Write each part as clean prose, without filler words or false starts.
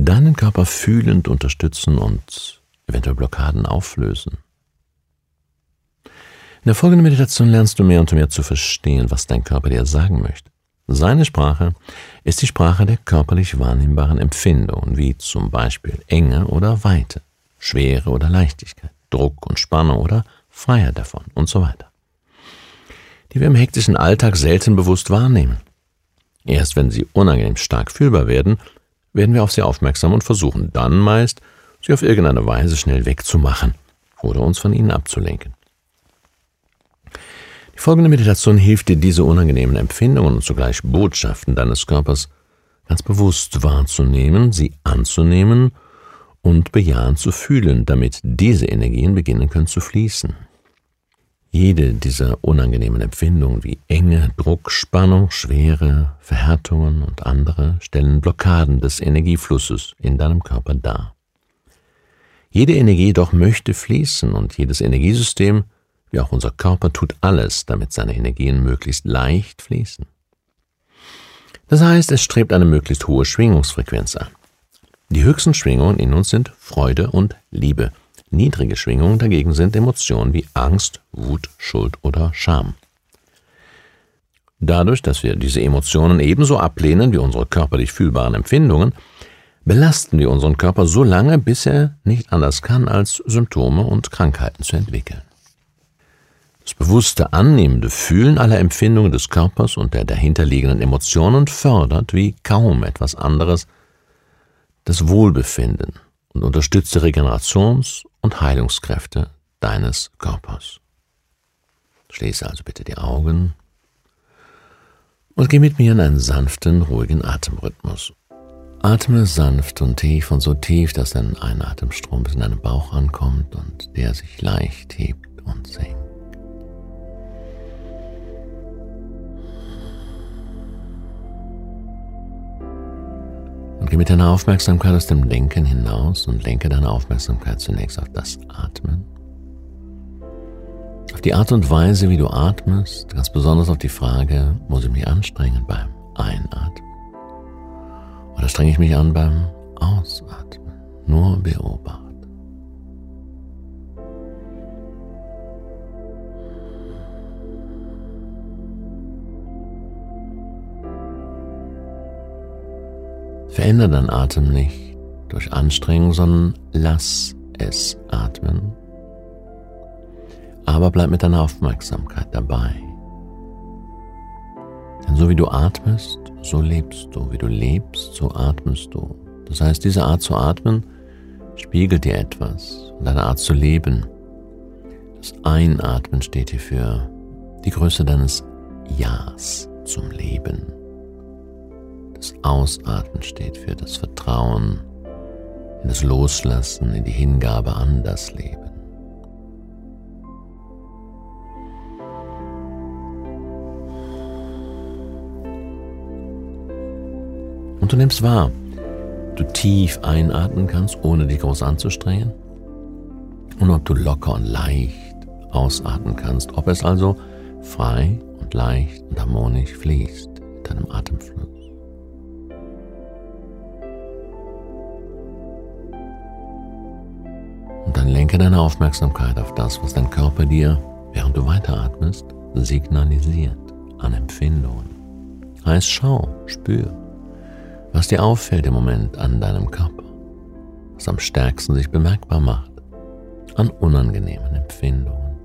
deinen Körper fühlend unterstützen und eventuell Blockaden auflösen. In der folgenden Meditation lernst du mehr und mehr zu verstehen, was dein Körper dir sagen möchte. Seine Sprache ist die Sprache der körperlich wahrnehmbaren Empfindungen, wie zum Beispiel Enge oder Weite, Schwere oder Leichtigkeit, Druck und Spannung oder Freiheit davon und so weiter, die wir im hektischen Alltag selten bewusst wahrnehmen. Erst wenn sie unangenehm stark fühlbar werden, werden wir auf sie aufmerksam und versuchen dann meist, sie auf irgendeine Weise schnell wegzumachen oder uns von ihnen abzulenken. Die folgende Meditation hilft dir, diese unangenehmen Empfindungen und zugleich Botschaften deines Körpers ganz bewusst wahrzunehmen, sie anzunehmen und bejahend zu fühlen, damit diese Energien beginnen können zu fließen. Jede dieser unangenehmen Empfindungen wie Enge, Druck, Spannung, Schwere, Verhärtungen und andere stellen Blockaden des Energieflusses in deinem Körper dar. Jede Energie jedoch möchte fließen und jedes Energiesystem, wie auch unser Körper, tut alles, damit seine Energien möglichst leicht fließen. Das heißt, es strebt eine möglichst hohe Schwingungsfrequenz an. Die höchsten Schwingungen in uns sind Freude und Liebe. Niedrige Schwingungen dagegen sind Emotionen wie Angst, Wut, Schuld oder Scham. Dadurch, dass wir diese Emotionen ebenso ablehnen wie unsere körperlich fühlbaren Empfindungen, belasten wir unseren Körper so lange, bis er nicht anders kann, als Symptome und Krankheiten zu entwickeln. Das bewusste, annehmende Fühlen aller Empfindungen des Körpers und der dahinterliegenden Emotionen fördert wie kaum etwas anderes das Wohlbefinden und unterstützt die Regenerations- und Heilungskräfte deines Körpers. Schließe also bitte die Augen und geh mit mir in einen sanften, ruhigen Atemrhythmus. Atme sanft und tief, dass dein Einatemstrom bis in deinen Bauch ankommt und der sich leicht hebt und senkt. Und geh mit deiner Aufmerksamkeit aus dem Denken hinaus und lenke deine Aufmerksamkeit zunächst auf das Atmen. Auf die Art und Weise, wie du atmest, ganz besonders auf die Frage, muss ich mich anstrengen beim Einatmen? Oder strenge ich mich an beim Ausatmen? Nur beobachten. Verändere deinen Atem nicht durch Anstrengung, sondern lass es atmen. Aber bleib mit deiner Aufmerksamkeit dabei. Denn so wie du atmest, so lebst du. Wie du lebst, so atmest du. Das heißt, diese Art zu atmen spiegelt dir etwas. Und deine Art zu leben, das Einatmen steht hier für die Größe deines Ja's zum Leben. Das Ausatmen steht für das Vertrauen in das Loslassen, in die Hingabe an das Leben. Und du nimmst wahr, du tief einatmen kannst, ohne dich groß anzustrengen. Und ob du locker und leicht ausatmen kannst, ob es also frei und leicht und harmonisch fließt in deinem Atemfluss. Und dann lenke deine Aufmerksamkeit auf das, was dein Körper dir, während du weiteratmest, signalisiert an Empfindungen. Heißt, schau, spür, was dir auffällt im Moment an deinem Körper, was am stärksten sich bemerkbar macht, an unangenehmen Empfindungen.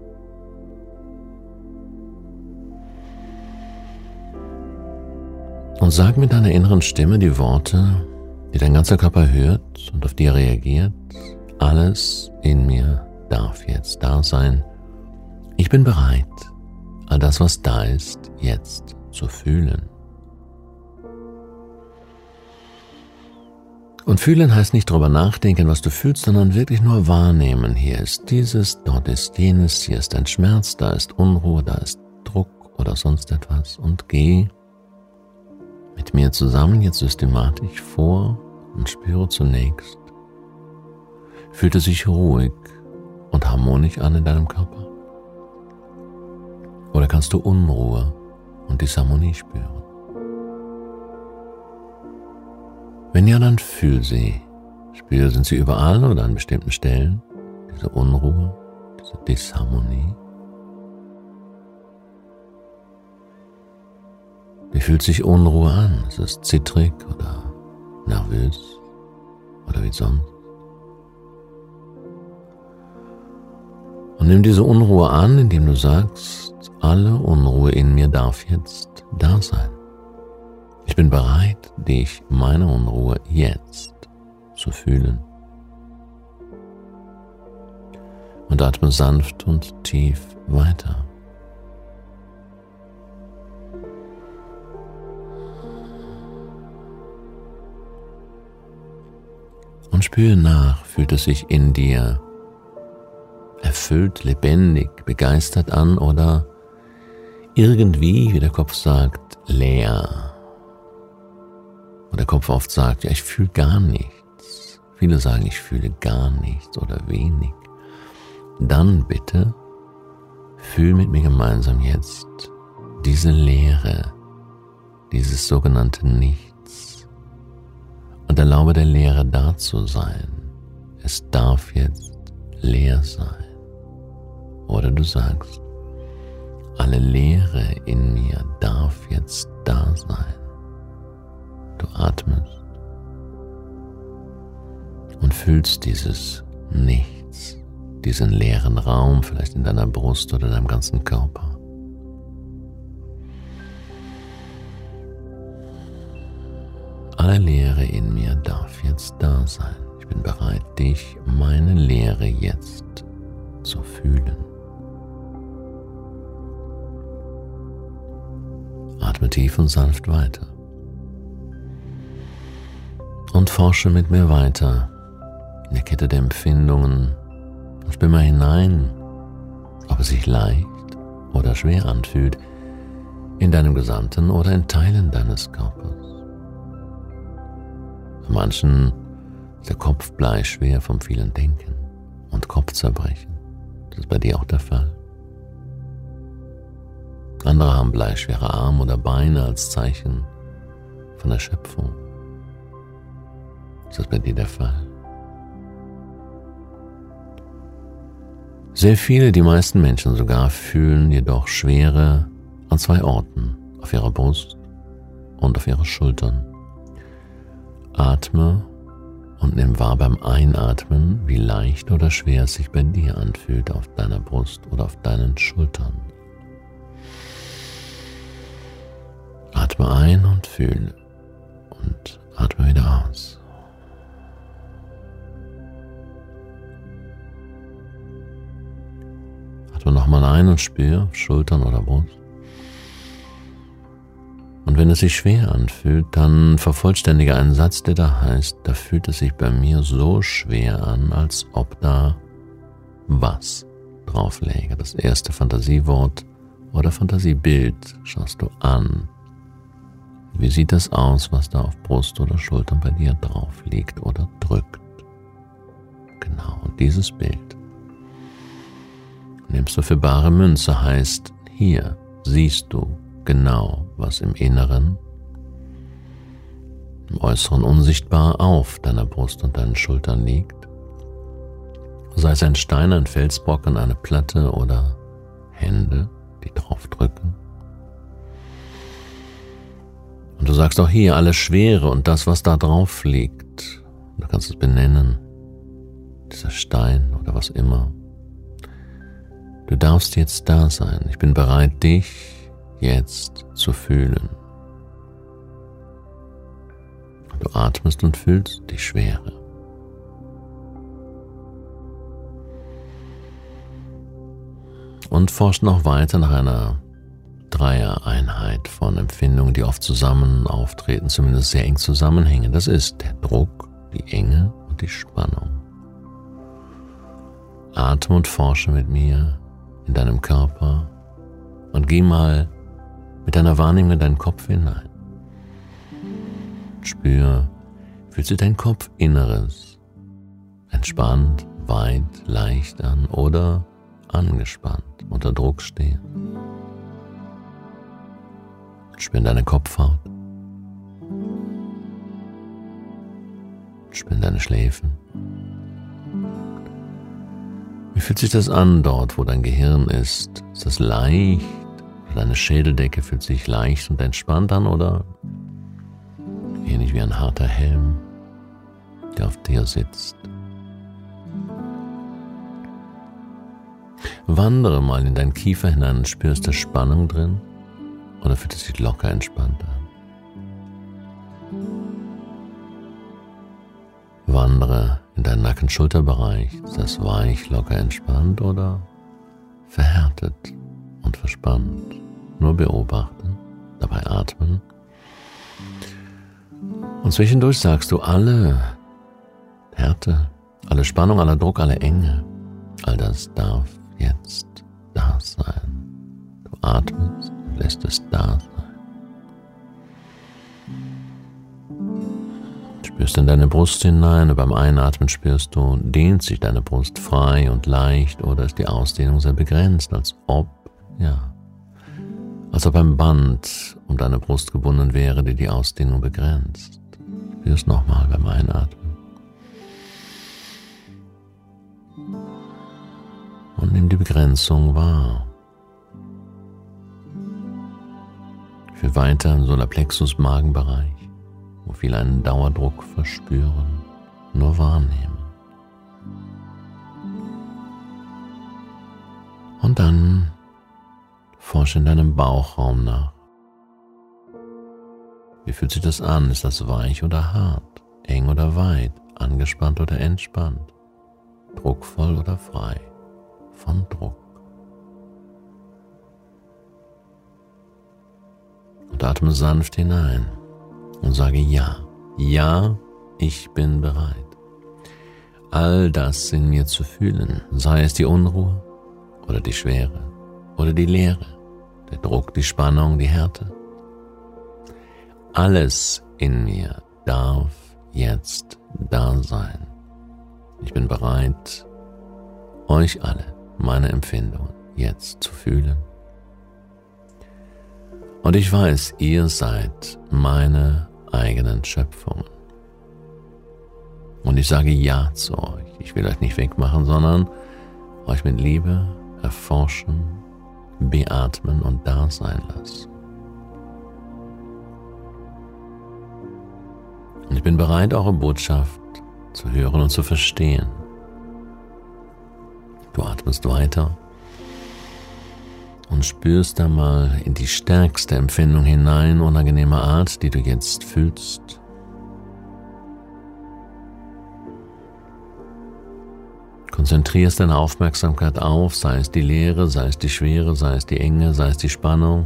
Und sag mit deiner inneren Stimme die Worte, die dein ganzer Körper hört und auf die er reagiert. Alles in mir darf jetzt da sein. Ich bin bereit, all das, was da ist, jetzt zu fühlen. Und fühlen heißt nicht darüber nachdenken, was du fühlst, sondern wirklich nur wahrnehmen. Hier ist dieses, dort ist jenes, hier ist ein Schmerz, da ist Unruhe, da ist Druck oder sonst etwas. Und geh mit mir zusammen jetzt systematisch vor und spüre zunächst, fühlt es sich ruhig und harmonisch an in deinem Körper? Oder kannst du Unruhe und Disharmonie spüren? Wenn ja, dann fühl sie Spür, sind sie überall oder an bestimmten Stellen? Diese Unruhe, diese Disharmonie? Wie fühlt sich Unruhe an? Ist es zittrig oder nervös oder wie sonst? Und nimm diese Unruhe an, indem du sagst, alle Unruhe in mir darf jetzt da sein. Ich bin bereit, dich, meine Unruhe, jetzt zu fühlen. Und atme sanft und tief weiter. Und spüre nach, fühlt es sich in dir erfüllt, lebendig, begeistert an oder irgendwie, wie der Kopf sagt, leer. Und der Kopf oft sagt, ja, ich fühle gar nichts. Viele sagen, ich fühle gar nichts oder wenig. Dann bitte fühl mit mir gemeinsam jetzt diese Leere, dieses sogenannte Nichts. Und erlaube der Leere da zu sein. Es darf jetzt leer sein. Oder du sagst, alle Leere in mir darf jetzt da sein. Du atmest und fühlst dieses Nichts, diesen leeren Raum, vielleicht in deiner Brust oder deinem ganzen Körper. Alle Leere in mir darf jetzt da sein. Ich bin bereit, dich, meine Leere jetzt zu fühlen. Atme tief und sanft weiter. Und forsche mit mir weiter in der Kette der Empfindungen und spür mal hinein, ob es sich leicht oder schwer anfühlt, in deinem Gesamten oder in Teilen deines Körpers. Bei manchen ist der Kopf bleischwer vom vielen Denken und Kopfzerbrechen. Das ist bei dir auch der Fall. Andere haben bleischwere Arme oder Beine als Zeichen von Erschöpfung. Ist das bei dir der Fall? Sehr viele, die meisten Menschen sogar, fühlen jedoch Schwere an zwei Orten, auf ihrer Brust und auf ihre Schultern. Atme und nimm wahr beim Einatmen, wie leicht oder schwer es sich bei dir anfühlt auf deiner Brust oder auf deinen Schultern. Atme ein und fühle und atme wieder aus. Atme nochmal ein und spür auf Schultern oder Brust. Und wenn es sich schwer anfühlt, dann vervollständige einen Satz, der da heißt, da fühlt es sich bei mir so schwer an, als ob da was drauf läge. Das erste Fantasiewort oder Fantasiebild schaust du an. Wie sieht es aus, was da auf Brust oder Schultern bei dir drauf liegt oder drückt? Genau, und dieses Bild nimmst du für bare Münze, heißt, hier siehst du genau, was im Inneren, im Äußeren unsichtbar auf deiner Brust und deinen Schultern liegt. Sei es ein Stein, ein Felsbrocken, eine Platte oder Hände, die drauf drücken. Und du sagst auch hier alle Schwere und das, was da drauf liegt. Du kannst es benennen, dieser Stein oder was immer. Du darfst jetzt da sein. Ich bin bereit, dich jetzt zu fühlen. Du atmest und fühlst die Schwere. Und forsch noch weiter nach einer Dreier-Einheit von Empfindungen, die oft zusammen auftreten, zumindest sehr eng zusammenhängen. Das ist der Druck, die Enge und die Spannung. Atme und forsche mit mir in deinem Körper und geh mal mit deiner Wahrnehmung in deinen Kopf hinein. Spür, fühlt sich dein Kopfinneres entspannt, weit, leicht an oder angespannt, unter Druck stehen. Spür in deine Kopfhaut. Spür in deine Schläfen. Wie fühlt sich das an dort, wo dein Gehirn ist? Ist das leicht? Deine Schädeldecke fühlt sich leicht und entspannt an oder ähnlich wie ein harter Helm, der auf dir sitzt? Wandere mal in deinen Kiefer hinein und spürst du Spannung drin oder fühlt es sich locker entspannt an? Wandere in deinen Nacken-Schulterbereich. Ist das weich, locker, entspannt oder verhärtet und verspannt? Nur beobachten, dabei atmen. Und zwischendurch sagst du alle Härte, alle Spannung, aller Druck, alle Enge. All das darf jetzt da sein. Du atmest und lässt es da sein. Spürst in deine Brust hinein und beim Einatmen spürst du, dehnt sich deine Brust frei und leicht oder ist die Ausdehnung sehr begrenzt, als ob ein Band um deine Brust gebunden wäre, die die Ausdehnung begrenzt. Spürst nochmal beim Einatmen. Und nimm die Begrenzung wahr. Für weiter im Solarplexus-Magenbereich, wo viele einen Dauerdruck verspüren, nur wahrnehmen. Und dann forsche in deinem Bauchraum nach. Wie fühlt sich das an? Ist das weich oder hart? Eng oder weit? Angespannt oder entspannt? Druckvoll oder frei von Druck? Und atme sanft hinein und sage ja. Ja, ich bin bereit. All das in mir zu fühlen, sei es die Unruhe oder die Schwere oder die Leere, der Druck, die Spannung, die Härte. Alles in mir darf jetzt da sein. Ich bin bereit, euch alle, meine Empfindungen jetzt zu fühlen. Und ich weiß, ihr seid meine eigenen Schöpfungen. Und ich sage Ja zu euch. Ich will euch nicht wegmachen, sondern euch mit Liebe erforschen, beatmen und da sein lassen. Und ich bin bereit, eure Botschaft zu hören und zu verstehen. Du atmest weiter und spürst einmal in die stärkste Empfindung hinein, unangenehme Art, die du jetzt fühlst. Konzentrierst deine Aufmerksamkeit auf, sei es die Leere, sei es die Schwere, sei es die Enge, sei es die Spannung.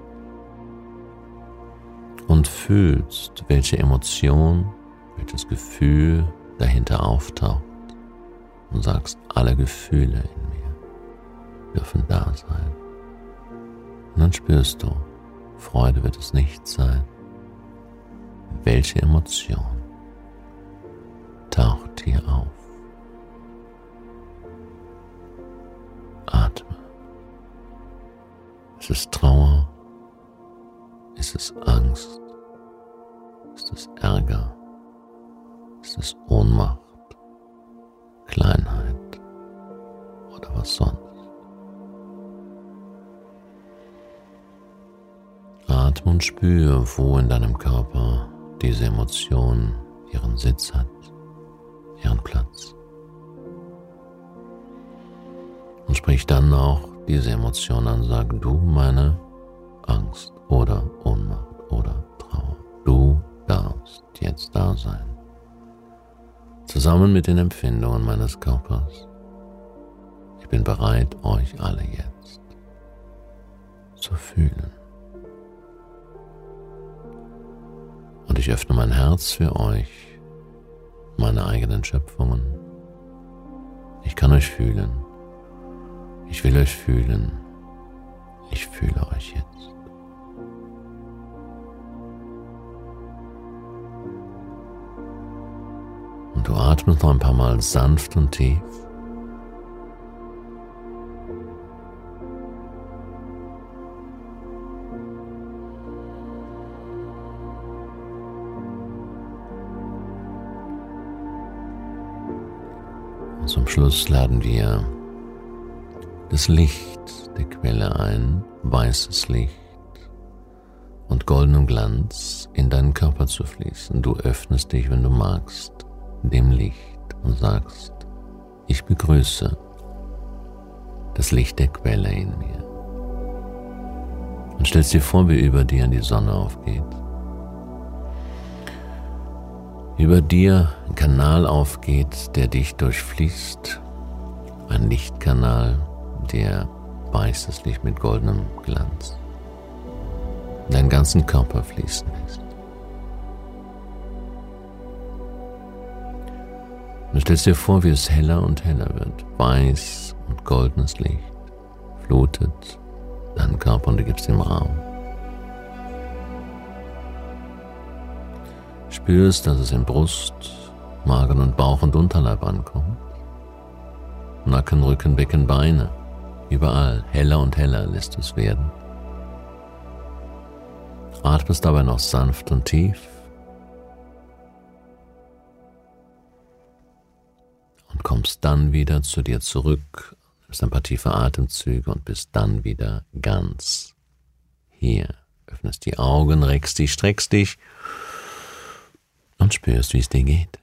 Und fühlst, welche Emotion, welches Gefühl dahinter auftaucht. Und sagst, alle Gefühle in mir dürfen da sein. Und dann spürst du, Freude wird es nicht sein. Welche Emotion taucht hier auf? Atme. Ist es Trauer? Ist es Angst? Ist es Ärger? Ist es Ohnmacht? Kleinheit? Oder was sonst? Atme und spüre, wo in deinem Körper diese Emotion ihren Sitz hat, ihren Platz. Und sprich dann auch diese Emotion an, sag du meine Angst oder Ohnmacht oder Trauer. Du darfst jetzt da sein. Zusammen mit den Empfindungen meines Körpers. Ich bin bereit, euch alle jetzt zu fühlen. Und ich öffne mein Herz für euch, meine eigenen Schöpfungen. Ich kann euch fühlen. Ich will euch fühlen. Ich fühle euch jetzt. Und du atmest noch ein paar Mal sanft und tief. zum Schluss laden wir das Licht der Quelle ein, weißes Licht und goldenem Glanz in deinen Körper zu fließen. Du öffnest dich, wenn du magst, dem Licht und sagst: Ich begrüße das Licht der Quelle in mir. Und stellst dir vor, wie über dir die Sonne aufgeht. Über dir ein Kanal aufgeht, der dich durchfließt. Ein Lichtkanal, der weißes Licht mit goldenem Glanz deinen ganzen Körper fließen lässt. Du stellst dir vor, wie es heller und heller wird. Weiß und goldenes Licht flutet deinen Körper und du gibst ihm Raum. Spürst, dass es in Brust, Magen und Bauch und Unterleib ankommt. Nacken, Rücken, Becken, Beine. Überall heller und heller lässt es werden. Atmest dabei noch sanft und tief. Und kommst dann wieder zu dir zurück, nimmst ein paar tiefe Atemzüge und bist dann wieder ganz hier. Öffnest die Augen, reckst dich, streckst dich und spürst, wie es dir geht.